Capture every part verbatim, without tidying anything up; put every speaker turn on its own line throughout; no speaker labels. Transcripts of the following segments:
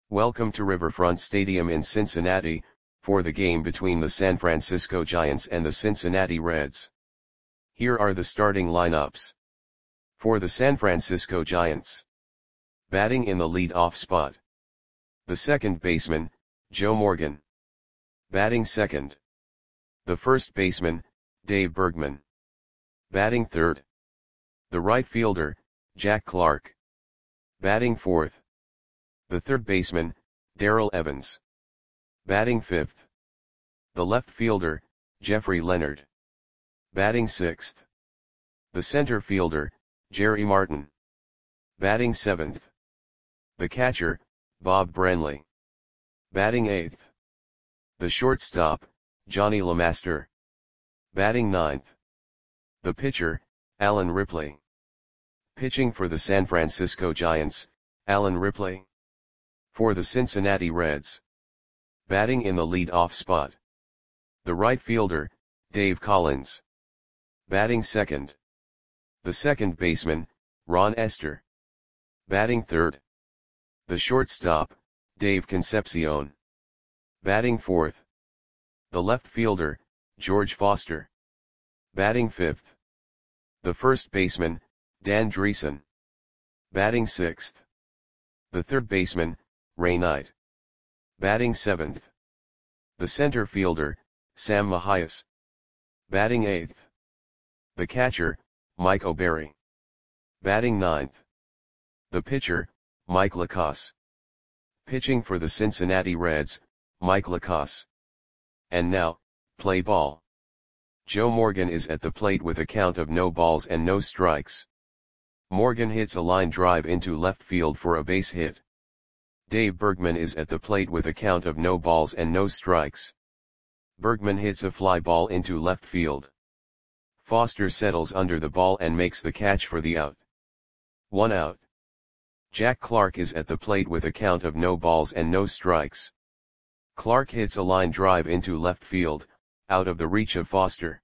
Welcome to Riverfront Stadium in Cincinnati, for the game between the San Francisco Giants and the Cincinnati Reds. Here are the starting lineups. For the San Francisco Giants. Batting in the lead-off spot. The second baseman, Joe Morgan. Batting second. The first baseman, Dave Bergman. Batting third. The right fielder, Jack Clark. Batting fourth. The third baseman, Darrell Evans. Batting fifth. The left fielder, Jeffrey Leonard. Batting sixth. The center fielder, Jerry Martin. Batting seventh. The catcher, Bob Branley. Batting eighth. The shortstop, Johnny LeMaster. Batting ninth. The pitcher, Alan Ripley. Pitching for the San Francisco Giants, Alan Ripley. For the Cincinnati Reds. Batting in the lead-off spot. The right fielder, Dave Collins. Batting second. The second baseman, Ron Estes. Batting third. The shortstop, Dave Concepcion. Batting fourth. The left fielder, George Foster. Batting fifth. The first baseman, Dan Dreesen. Batting sixth. The third baseman, Ray Knight. Batting seventh. The center fielder, Sam Mahias. Batting eighth. The catcher, Mike O'Berry. Batting ninth. The pitcher, Mike Lacasse. Pitching for the Cincinnati Reds, Mike Lacasse. And now, play ball. Joe Morgan is at the plate with a count of no balls and no strikes. Morgan hits a line drive into left field for a base hit. Dave Bergman is at the plate with a count of no balls and no strikes. Bergman hits a fly ball into left field. Foster settles under the ball and makes the catch for the out. One out. Jack Clark is at the plate with a count of no balls and no strikes. Clark hits a line drive into left field, out of the reach of Foster.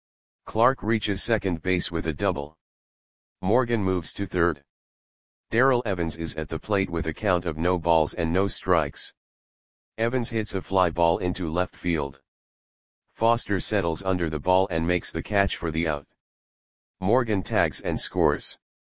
Clark reaches second base with a double. Morgan moves to third. Darrell Evans is at the plate with a count of no balls and no strikes. Evans hits a fly ball into left field. Foster settles under the ball and makes the catch for the out. Morgan tags and scores.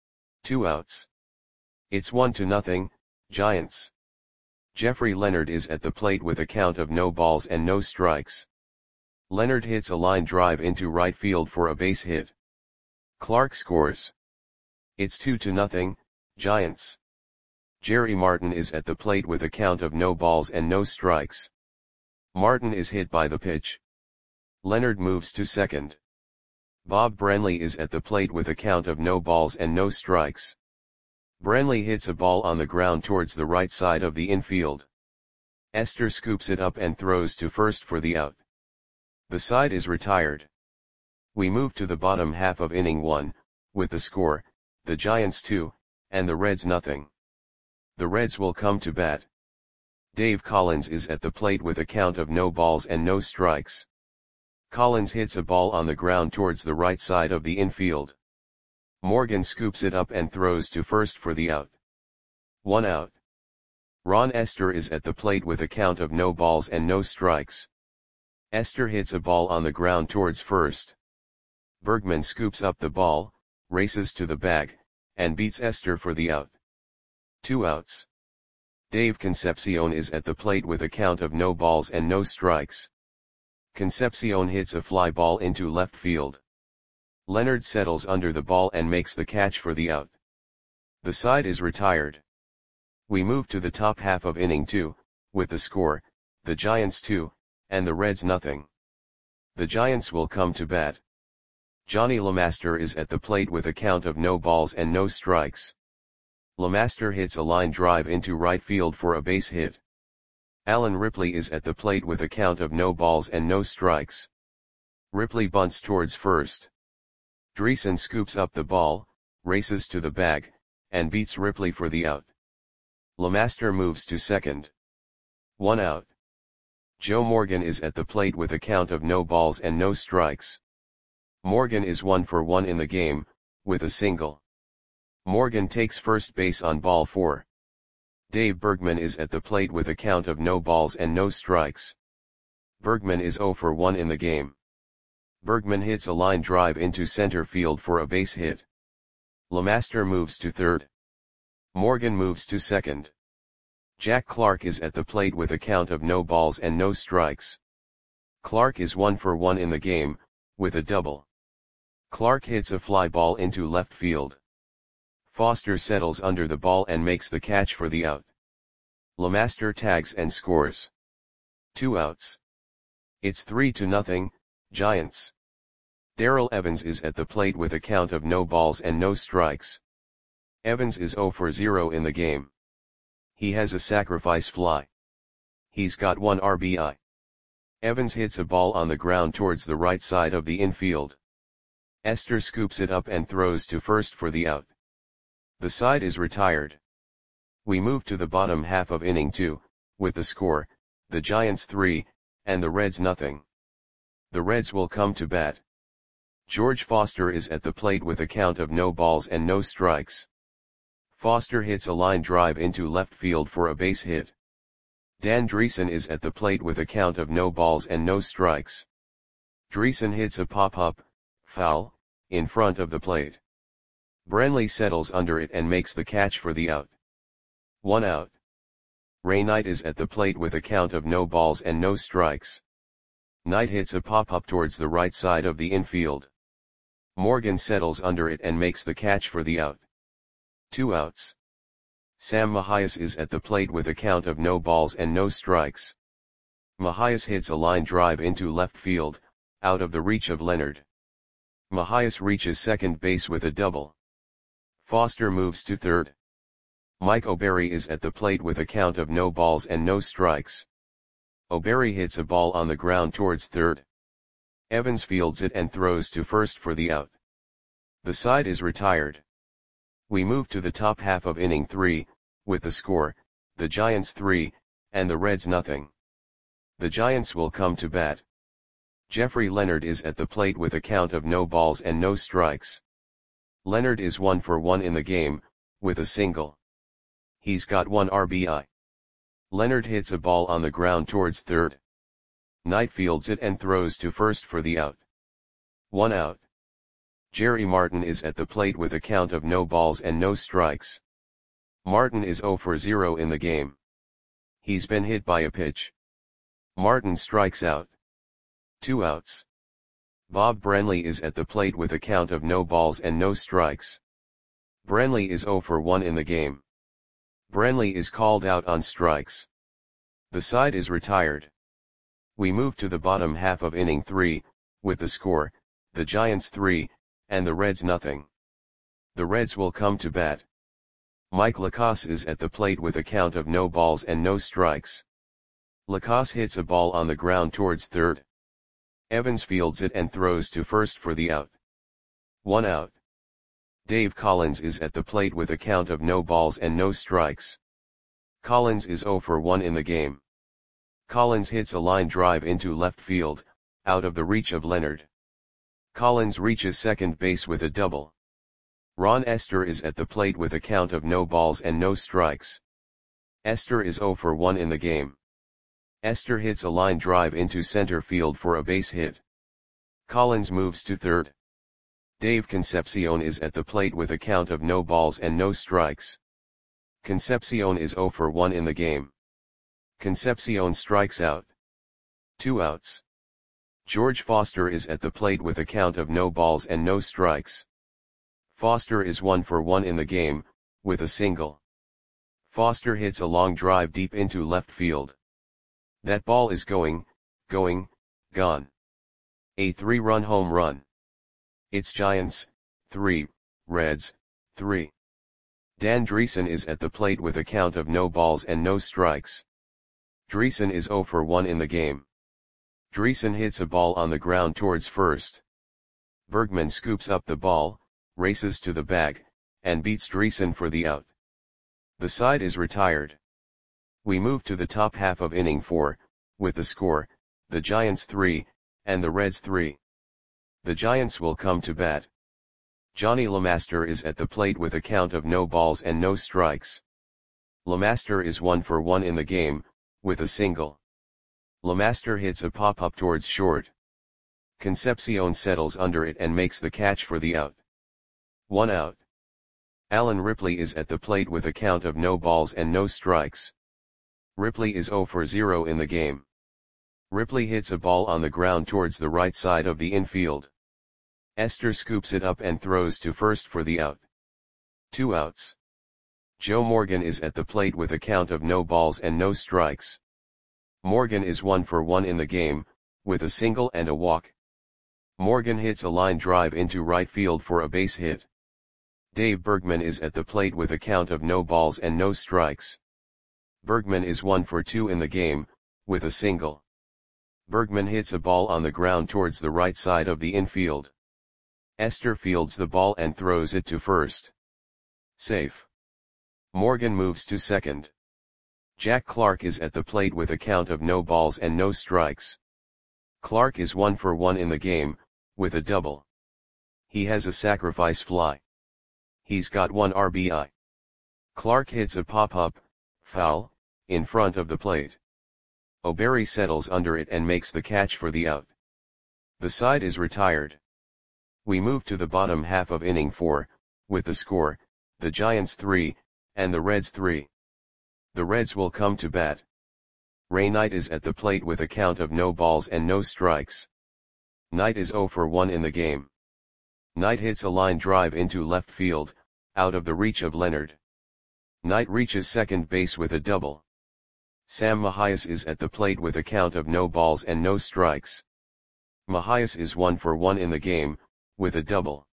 Two outs. It's one to nothing, Giants. Jeffrey Leonard is at the plate with a count of no balls and no strikes. Leonard hits a line drive into right field for a base hit. Clark scores. It's two to nothing, Giants. Jerry Martin is at the plate with a count of no balls and no strikes. Martin is hit by the pitch. Leonard moves to second. Bob Branley is at the plate with a count of no balls and no strikes. Branley hits a ball on the ground towards the right side of the infield. Estes scoops it up and throws to first for the out. The side is retired. We move to the bottom half of inning one, with the score, the Giants two, and the Reds nothing. The Reds will come to bat. Dave Collins is at the plate with a count of no balls and no strikes. Collins hits a ball on the ground towards the right side of the infield. Morgan scoops it up and throws to first for the out. One out. Ron Estes is at the plate with a count of no balls and no strikes. Estes hits a ball on the ground towards first. Bergman scoops up the ball, races to the bag, and beats Estes for the out. Two outs. Dave Concepcion is at the plate with a count of no balls and no strikes. Concepcion hits a fly ball into left field. Leonard settles under the ball and makes the catch for the out. The side is retired. We move to the top half of inning two, with the score, the Giants two, and the Reds nothing. The Giants will come to bat. Johnny LeMaster is at the plate with a count of no balls and no strikes. LeMaster hits a line drive into right field for a base hit. Alan Ripley is at the plate with a count of no balls and no strikes. Ripley bunts towards first. Dreesen scoops up the ball, races to the bag, and beats Ripley for the out. LeMaster moves to second. One out. Joe Morgan is at the plate with a count of no balls and no strikes. Morgan is one for one in the game, with a single. Morgan takes first base on ball four. Dave Bergman is at the plate with a count of no balls and no strikes. Bergman is zero for one in the game. Bergman hits a line drive into center field for a base hit. Lemaster moves to third. Morgan moves to second. Jack Clark is at the plate with a count of no balls and no strikes. Clark is one for one in the game, with a double. Clark hits a fly ball into left field. Foster settles under the ball and makes the catch for the out. Lemaster tags and scores. Two outs. It's three to nothing, Giants. Darrell Evans is at the plate with a count of no balls and no strikes. Evans is zero for zero in the game. He has a sacrifice fly. He's got one R B I. Evans hits a ball on the ground towards the right side of the infield. Esther scoops it up and throws to first for the out. The side is retired. We move to the bottom half of inning two, with the score, the Giants three, and the Reds nothing. The Reds will come to bat. George Foster is at the plate with a count of no balls and no strikes. Foster hits a line drive into left field for a base hit. Dan Dreesen is at the plate with a count of no balls and no strikes. Dreesen hits a pop-up, foul, in front of the plate. Brenly settles under it and makes the catch for the out. One out. Ray Knight is at the plate with a count of no balls and no strikes. Knight hits a pop-up towards the right side of the infield. Morgan settles under it and makes the catch for the out. Two outs. Sam Mahias is at the plate with a count of no balls and no strikes. Mahias hits a line drive into left field, out of the reach of Leonard. Mahias reaches second base with a double. Foster moves to third. Mike O'Berry is at the plate with a count of no balls and no strikes. O'Berry hits a ball on the ground towards third. Evans fields it and throws to first for the out. The side is retired. We move to the top half of inning three, with the score, the Giants three, and the Reds nothing. The Giants will come to bat. Jeffrey Leonard is at the plate with a count of no balls and no strikes. Leonard is one for one in the game, with a single. He's got one R B I. Leonard hits a ball on the ground towards third. Knight fields it and throws to first for the out. One out. Jerry Martin is at the plate with a count of no balls and no strikes. Martin is zero for zero in the game. He's been hit by a pitch. Martin strikes out. Two outs. Bob Brenly is at the plate with a count of no balls and no strikes. Brenly is zero for one in the game. Brenly is called out on strikes. The side is retired. We move to the bottom half of inning three, with the score, the Giants three, and the Reds nothing. The Reds will come to bat. Mike Lacasse is at the plate with a count of no balls and no strikes. Lacasse hits a ball on the ground towards third. Evans fields it and throws to first for the out. One out. Dave Collins is at the plate with a count of no balls and no strikes. Collins is zero for one in the game. Collins hits a line drive into left field, out of the reach of Leonard. Collins reaches second base with a double. Ron Esther is at the plate with a count of no balls and no strikes. Esther is zero for one in the game. Esther hits a line drive into center field for a base hit. Collins moves to third. Dave Concepcion is at the plate with a count of no balls and no strikes. Concepcion is zero for one in the game. Concepcion strikes out. Two outs. George Foster is at the plate with a count of no balls and no strikes. Foster is one for one in the game, with a single. Foster hits a long drive deep into left field. That ball is going, going, gone. A three-run home run. It's Giants, three, Reds, three. Dan Dreesen is at the plate with a count of no balls and no strikes. Dreesen is zero for one in the game. Dreesen hits a ball on the ground towards first. Bergman scoops up the ball, races to the bag, and beats Dreesen for the out. The side is retired. We move to the top half of inning four, with the score, the Giants three, and the Reds three. The Giants will come to bat. Johnny Lemaster is at the plate with a count of no balls and no strikes. LeMaster is one for one in the game, with a single. LeMaster hits a pop-up towards short. Concepcion settles under it and makes the catch for the out. One out. Alan Ripley is at the plate with a count of no balls and no strikes. Ripley is zero for zero in the game. Ripley hits a ball on the ground towards the right side of the infield. Esther scoops it up and throws to first for the out. Two outs. Joe Morgan is at the plate with a count of no balls and no strikes. Morgan is one for one in the game, with a single and a walk. Morgan hits a line drive into right field for a base hit. Dave Bergman is at the plate with a count of no balls and no strikes. Bergman is one for two in the game, with a single. Bergman hits a ball on the ground towards the right side of the infield. Esther fields the ball and throws it to first. Safe. Morgan moves to second. Jack Clark is at the plate with a count of no balls and no strikes. Clark is one for one in the game, with a double. He has a sacrifice fly. He's got one R B I. Clark hits a pop-up, foul, in front of the plate. O'Berry settles under it and makes the catch for the out. The side is retired. We move to the bottom half of inning four, with the score, the Giants three, and the Reds three. The Reds will come to bat. Ray Knight is at the plate with a count of no balls and no strikes. Knight is zero for one in the game. Knight hits a line drive into left field, out of the reach of Leonard. Knight reaches second base with a double. Sam Mahias is at the plate with a count of no balls and no strikes. Mahias is one for one in the game, with a double.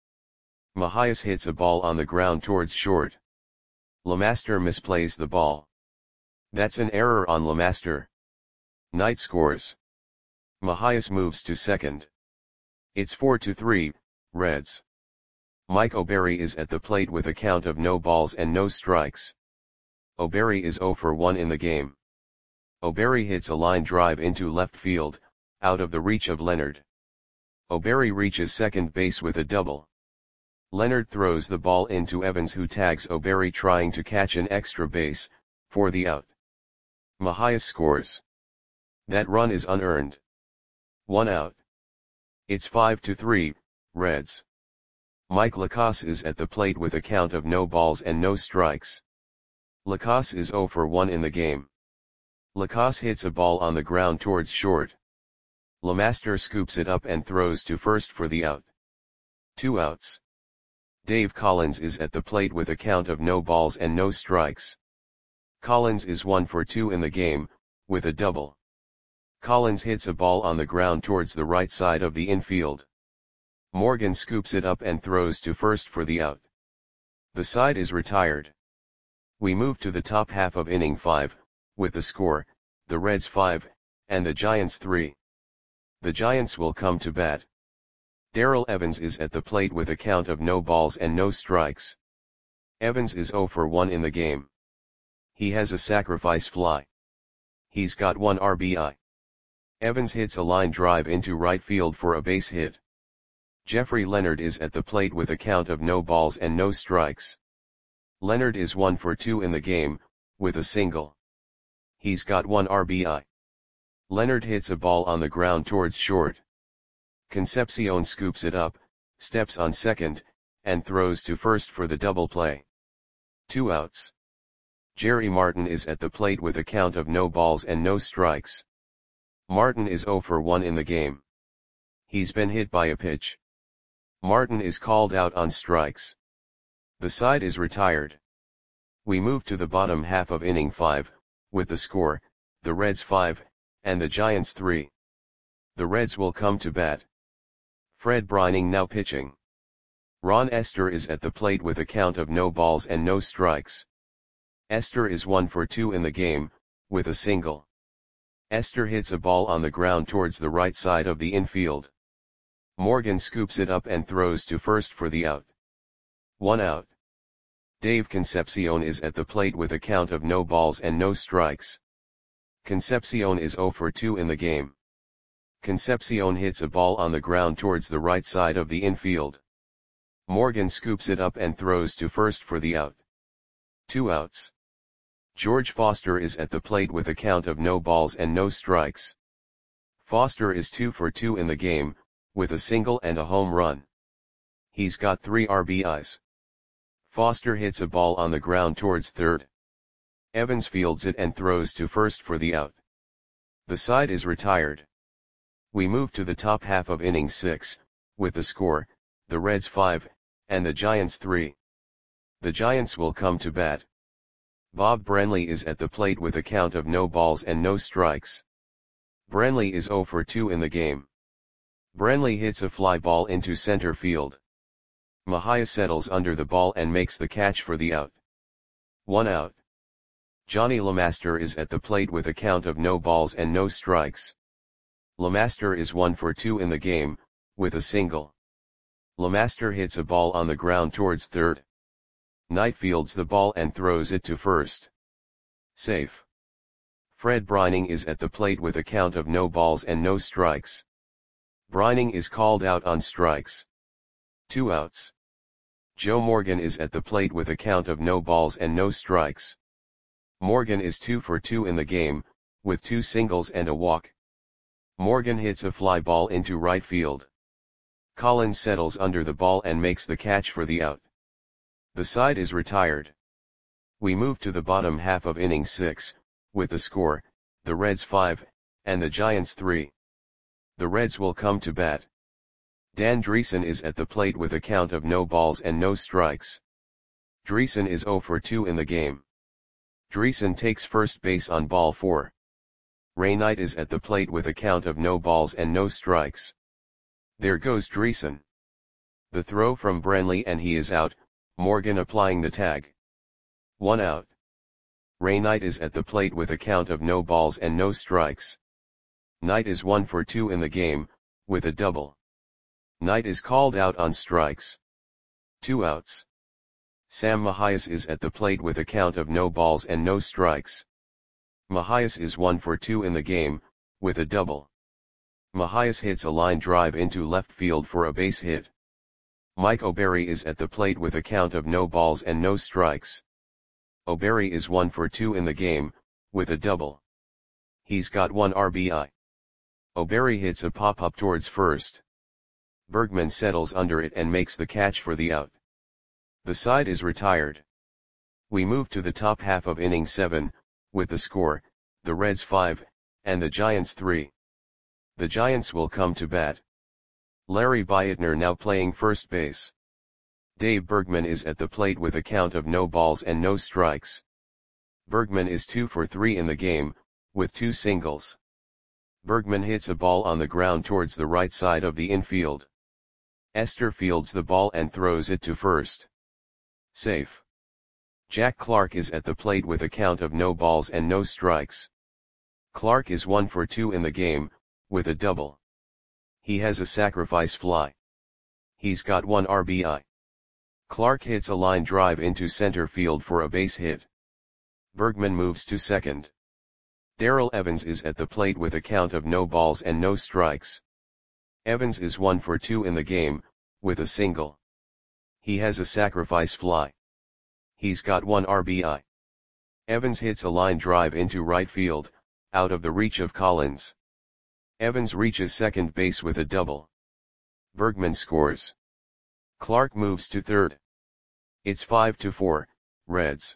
Mahias hits a ball on the ground towards short. LeMaster misplays the ball. That's an error on LeMaster. Knight scores. Mahias moves to second. It's four to three, Reds. Mike O'Berry is at the plate with a count of no balls and no strikes. O'Berry is zero for one in the game. O'Berry hits a line drive into left field, out of the reach of Leonard. O'Berry reaches second base with a double. Leonard throws the ball into Evans, who tags O'Berry trying to catch an extra base, for the out. Mahias scores. That run is unearned. One out. It's five to three, Reds. Mike Lacasse is at the plate with a count of no balls and no strikes. Lacasse is zero for one in the game. Lacasse hits a ball on the ground towards short. LeMaster scoops it up and throws to first for the out. Two outs. Dave Collins is at the plate with a count of no balls and no strikes. Collins is one for two in the game, with a double. Collins hits a ball on the ground towards the right side of the infield. Morgan scoops it up and throws to first for the out. The side is retired. We move to the top half of inning five, with the score, the Reds five, and the Giants three. The Giants will come to bat. Darrell Evans is at the plate with a count of no balls and no strikes. Evans is zero for one in the game. He has a sacrifice fly. He's got one R B I. Evans hits a line drive into right field for a base hit. Jeffrey Leonard is at the plate with a count of no balls and no strikes. Leonard is one for two in the game, with a single. He's got one R B I. Leonard hits a ball on the ground towards short. Concepcion scoops it up, steps on second, and throws to first for the double play. Two outs. Jerry Martin is at the plate with a count of no balls and no strikes. Martin is zero for one in the game. He's been hit by a pitch. Martin is called out on strikes. The side is retired. We move to the bottom half of inning five, with the score, the Reds five, and the Giants three. The Reds will come to bat. Fred Brining now pitching. Ron Esther is at the plate with a count of no balls and no strikes. Esther is one for two in the game, with a single. Esther hits a ball on the ground towards the right side of the infield. Morgan scoops it up and throws to first for the out. One out. Dave Concepcion is at the plate with a count of no balls and no strikes. Concepcion is zero for two in the game. Concepcion hits a ball on the ground towards the right side of the infield. Morgan scoops it up and throws to first for the out. Two outs. George Foster is at the plate with a count of no balls and no strikes. Foster is two for two in the game, with a single and a home run. He's got three R B Is. Foster hits a ball on the ground towards third. Evans fields it and throws to first for the out. The side is retired. We move to the top half of inning six, with the score, the Reds five, and the Giants three. The Giants will come to bat. Bob Brenly is at the plate with a count of no balls and no strikes. Brenly is zero for two in the game. Brenly hits a fly ball into center field. Mahia settles under the ball and makes the catch for the out. One out. Johnny LeMaster is at the plate with a count of no balls and no strikes. LeMaster is one for two in the game, with a single. LeMaster hits a ball on the ground towards third. Knight fields the ball and throws it to first. Safe. Fred Brining is at the plate with a count of no balls and no strikes. Brining is called out on strikes. Two outs. Joe Morgan is at the plate with a count of no balls and no strikes. Morgan is two for two in the game, with two singles and a walk. Morgan hits a fly ball into right field. Collins settles under the ball and makes the catch for the out. The side is retired. We move to the bottom half of inning six, with the score, the Reds five, and the Giants three. The Reds will come to bat. Dan Dreesen is at the plate with a count of no balls and no strikes. Dreesen is zero for two in the game. Dreesen takes first base on ball four. Ray Knight is at the plate with a count of no balls and no strikes. There goes Dreesen. The throw from Brenly and he is out, Morgan applying the tag. One out. Ray Knight is at the plate with a count of no balls and no strikes. Knight is one for two in the game, with a double. Knight is called out on strikes. Two outs. Sam Mahias is at the plate with a count of no balls and no strikes. Mahias is one for two in the game, with a double. Mahias hits a line drive into left field for a base hit. Mike O'Berry is at the plate with a count of no balls and no strikes. O'Berry is one for two in the game, with a double. He's got one R B I. O'Berry hits a pop-up towards first. Bergman settles under it and makes the catch for the out. The side is retired. We move to the top half of inning seven, with the score, the Reds five, and the Giants three. The Giants will come to bat. Larry Beitner now playing first base. Dave Bergman is at the plate with a count of no balls and no strikes. Bergman is two for three in the game, with two singles. Bergman hits a ball on the ground towards the right side of the infield. Esther fields the ball and throws it to first. Safe. Jack Clark is at the plate with a count of no balls and no strikes. Clark is one for two in the game, with a double. He has a sacrifice fly. He's got one R B I. Clark hits a line drive into center field for a base hit. Bergman moves to second. Darrell Evans is at the plate with a count of no balls and no strikes. Evans is one for two in the game, with a single. He has a sacrifice fly. He's got one R B I. Evans hits a line drive into right field, out of the reach of Collins. Evans reaches second base with a double. Bergman scores. Clark moves to third. It's five to four, Reds.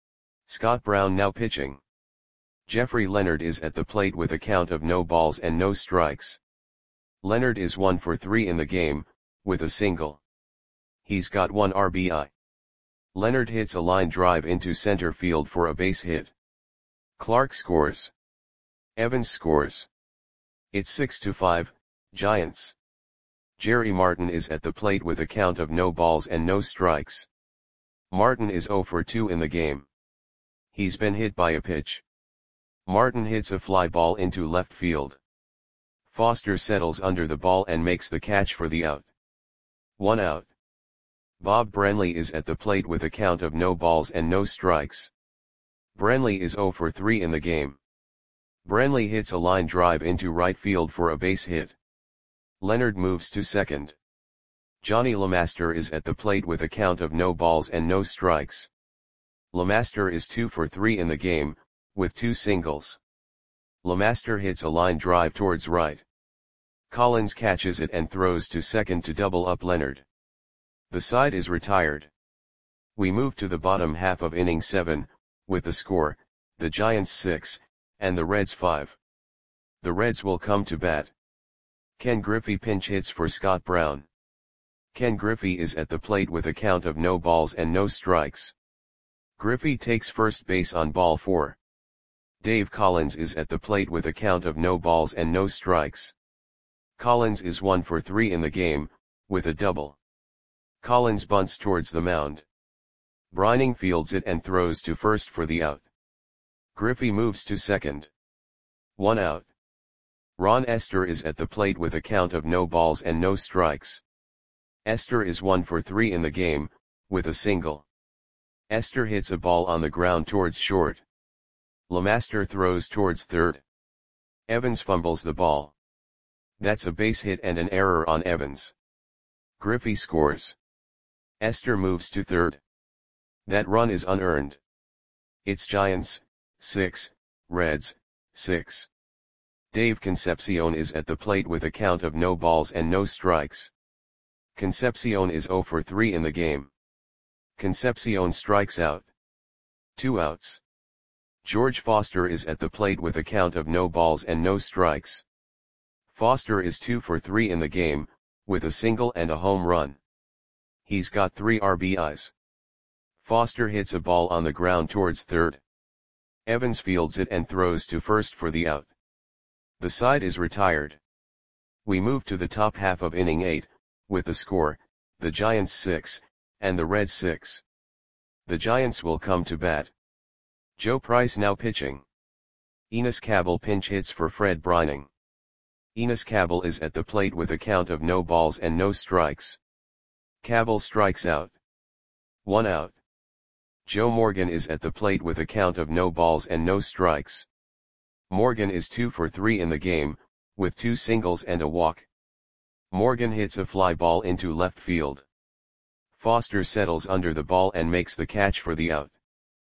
Scott Brown now pitching. Jeffrey Leonard is at the plate with a count of no balls and no strikes. Leonard is one for three in the game, with a single. He's got one R B I. Leonard hits a line drive into center field for a base hit. Clark scores. Evans scores. It's six to five, Giants. Jerry Martin is at the plate with a count of no balls and no strikes. Martin is zero for two in the game. He's been hit by a pitch. Martin hits a fly ball into left field. Foster settles under the ball and makes the catch for the out. One out. Bob Brenly is at the plate with a count of no balls and no strikes. Brenly is zero for three in the game. Brenly hits a line drive into right field for a base hit. Leonard moves to second. Johnny LeMaster is at the plate with a count of no balls and no strikes. LeMaster is two for three in the game, with two singles. LeMaster hits a line drive towards right. Collins catches it and throws to second to double up Leonard. The side is retired. We move to the bottom half of inning seven, with the score, the Giants six, and the Reds five. The Reds will come to bat. Ken Griffey pinch hits for Scott Brown. Ken Griffey is at the plate with a count of no balls and no strikes. Griffey takes first base on ball four. Dave Collins is at the plate with a count of no balls and no strikes. Collins is one for three in the game, with a double. Collins bunts towards the mound. Brining fields it and throws to first for the out. Griffey moves to second. One out. Ron Esther is at the plate with a count of no balls and no strikes. Esther is one for three in the game, with a single. Esther hits a ball on the ground towards short. LeMaster throws towards third. Evans fumbles the ball. That's a base hit and an error on Evans. Griffey scores. Esther moves to third. That run is unearned. It's Giants, six, Reds, six. Dave Concepcion is at the plate with a count of no balls and no strikes. Concepcion is zero for three in the game. Concepcion strikes out. Two outs. George Foster is at the plate with a count of no balls and no strikes. Foster is two for three in the game, with a single and a home run. He's got three R B Is. Foster hits a ball on the ground towards third. Evans fields it and throws to first for the out. The side is retired. We move to the top half of inning eight, with the score, the Giants six, and the Reds six. The Giants will come to bat. Joe Price now pitching. Enos Cabell pinch hits for Fred Brining. Enos Cabell is at the plate with a count of no balls and no strikes. Cabell strikes out. One out. Joe Morgan is at the plate with a count of no balls and no strikes. Morgan is two for three in the game, with two singles and a walk. Morgan hits a fly ball into left field. Foster settles under the ball and makes the catch for the out.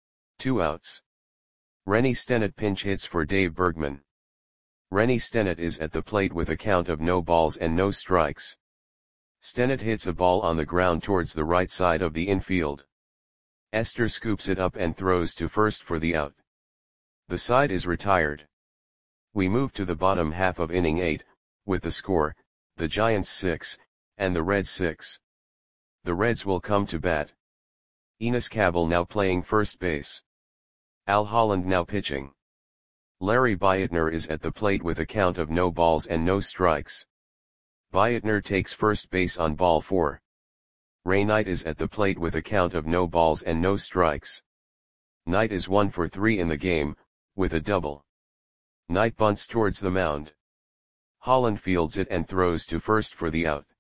Two outs. Rennie Stennett pinch hits for Dave Bergman. Rennie Stennett is at the plate with a count of no balls and no strikes. Stennett hits a ball on the ground towards the right side of the infield. Esther scoops it up and throws to first for the out. The side is retired. We move to the bottom half of inning eight, with the score, the Giants six, and the Reds six. The Reds will come to bat. Enos Cabell now playing first base. Al Holland now pitching. Larry Beitner is at the plate with a count of no balls and no strikes. Beitner takes first base on ball four. Ray Knight is at the plate with a count of no balls and no strikes. Knight is one for three in the game, with a double. Knight bunts towards the mound. Holland fields it and throws to first for the out.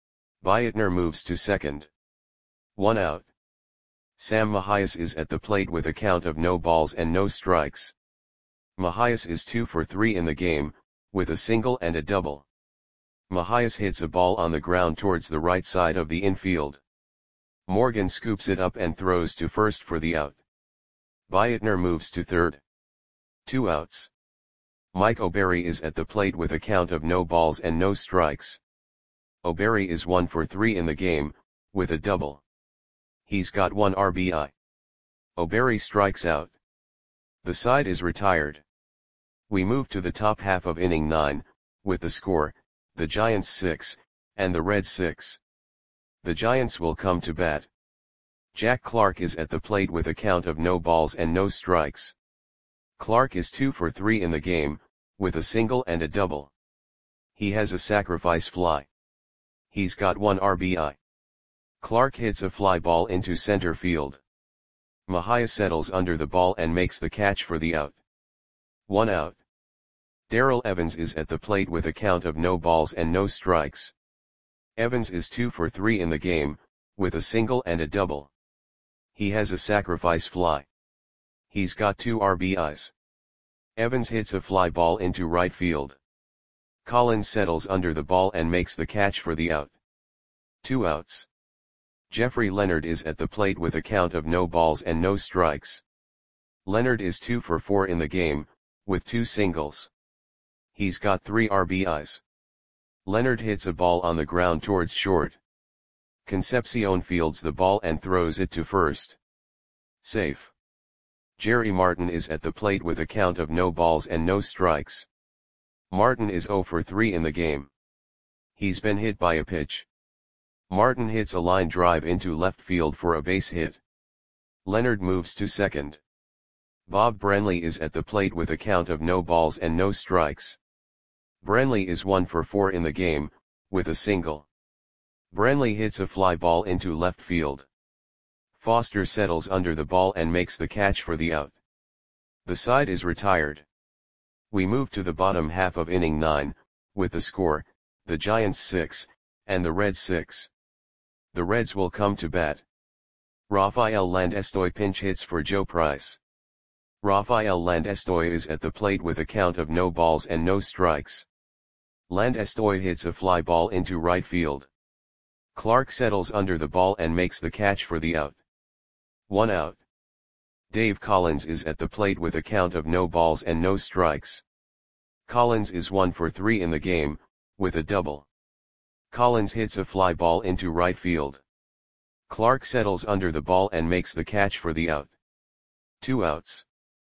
Beitner moves to second. One out. Sam Mahias is at the plate with a count of no balls and no strikes. Mahias is two for three in the game, with a single and a double. Mahias hits a ball on the ground towards the right side of the infield. Morgan scoops it up and throws to first for the out. Beitner moves to third. Two outs. Mike O'Berry is at the plate with a count of no balls and no strikes. O'Berry is one for three in the game, with a double. He's got one R B I. O'Berry strikes out. The side is retired. We move to the top half of inning nine, with the score, the Giants six, and the Reds six. The Giants will come to bat. Jack Clark is at the plate with a count of no balls and no strikes. Clark is two for three in the game, with a single and a double. He has a sacrifice fly. He's got one R B I. Clark hits a fly ball into center field. Mahia settles under the ball and makes the catch for the out. One out. Darrell Evans is at the plate with a count of no balls and no strikes. Evans is two for three in the game, with a single and a double. He has a sacrifice fly. He's got two R B Is. Evans hits a fly ball into right field. Collins settles under the ball and makes the catch for the out. Two outs. Jeffrey Leonard is at the plate with a count of no balls and no strikes. Leonard is two for four in the game, with two singles. He's got three R B Is. Leonard hits a ball on the ground towards short. Concepcion fields the ball and throws it to first. Safe. Jerry Martin is at the plate with a count of no balls and no strikes. Martin is zero for three in the game. He's been hit by a pitch. Martin hits a line drive into left field for a base hit. Leonard moves to second. Bob Brenly is at the plate with a count of no balls and no strikes. Brenly is one for four in the game, with a single. Brenly hits a fly ball into left field. Foster settles under the ball and makes the catch for the out. The side is retired. We move to the bottom half of inning nine, with the score, the Giants six, and the Reds six. The Reds will come to bat. Rafael Landestoy pinch hits for Joe Price. Rafael Landestoy is at the plate with a count of no balls and no strikes. Landestoy hits a fly ball into right field. Clark settles under the ball and makes the catch for the out. One out. Dave Collins is at the plate with a count of no balls and no strikes. Collins is one for three in the game, with a double. Collins hits a fly ball into right field. Clark settles under the ball and makes the catch for the out. Two outs.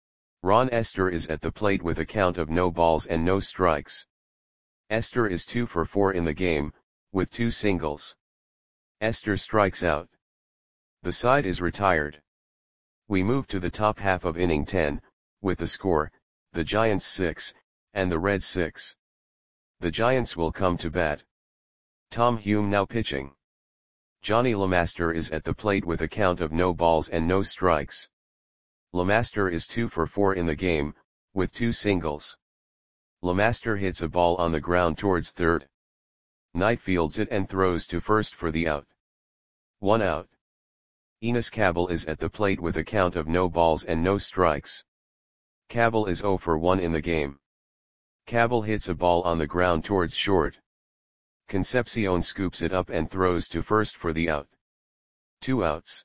Ron Esther is at the plate with a count of no balls and no strikes. Esther is two for four in the game, with two singles. Esther strikes out. The side is retired. We move to the top half of inning ten, with the score, the Giants six, and the Reds six. The Giants will come to bat. Tom Hume now pitching. Johnny LeMaster is at the plate with a count of no balls and no strikes. LeMaster is two for four in the game, with two singles. LeMaster hits a ball on the ground towards third. Knight fields it and throws to first for the out. One out. Enos Cabell is at the plate with a count of no balls and no strikes. Cabell is zero for one in the game. Cabell hits a ball on the ground towards short. Concepcion scoops it up and throws to first for the out. Two outs.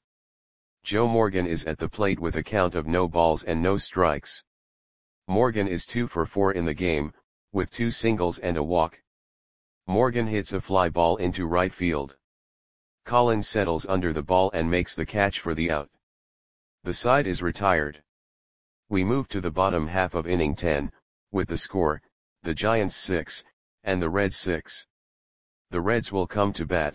Joe Morgan is at the plate with a count of no balls and no strikes. Morgan is two for four in the game, with two singles and a walk. Morgan hits a fly ball into right field. Collins settles under the ball and makes the catch for the out. The side is retired. We move to the bottom half of inning ten, with the score, the Giants six, and the Reds six. The Reds will come to bat.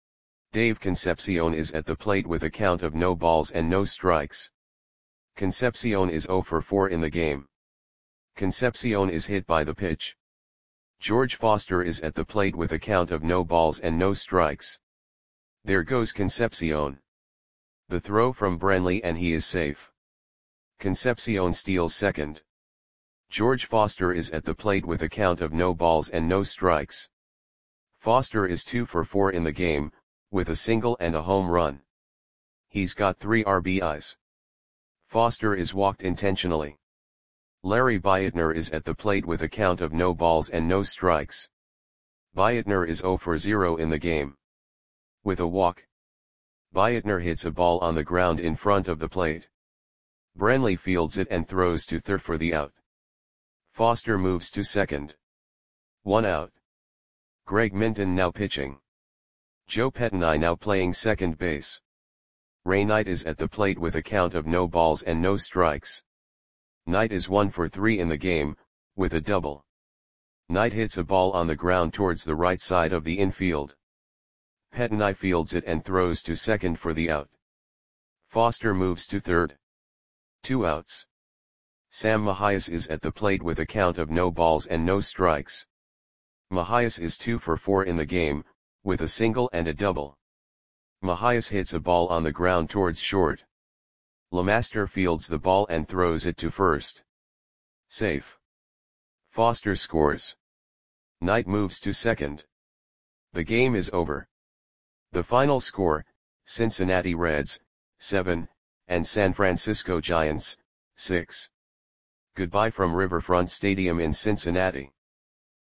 Dave Concepcion is at the plate with a count of no balls and no strikes. Concepcion is zero for four in the game. Concepcion is hit by the pitch. George Foster is at the plate with a count of no balls and no strikes. There goes Concepcion. The throw from Brenly and he is safe. Concepcion steals second. George Foster is at the plate with a count of no balls and no strikes. Foster is two for four in the game, with a single and a home run. He's got three R B Is. Foster is walked intentionally. Larry Bietner is at the plate with a count of no balls and no strikes. Bietner is zero for zero in the game. With a walk. Bietner hits a ball on the ground in front of the plate. Brenly fields it and throws to third for the out. Foster moves to second. One out. Greg Minton now pitching. Joe Pettinai now playing second base. Ray Knight is at the plate with a count of no balls and no strikes. Knight is one for three in the game, with a double. Knight hits a ball on the ground towards the right side of the infield. Pettinai fields it and throws to second for the out. Foster moves to third. Two outs. Sam Mahias is at the plate with a count of no balls and no strikes. Mahias is two for four in the game, with a single and a double. Mahias hits a ball on the ground towards short. LeMaster fields the ball and throws it to first. Safe. Foster scores. Knight moves to second. The game is over. The final score, Cincinnati Reds, seven, and San Francisco Giants, six. Goodbye from Riverfront Stadium in Cincinnati.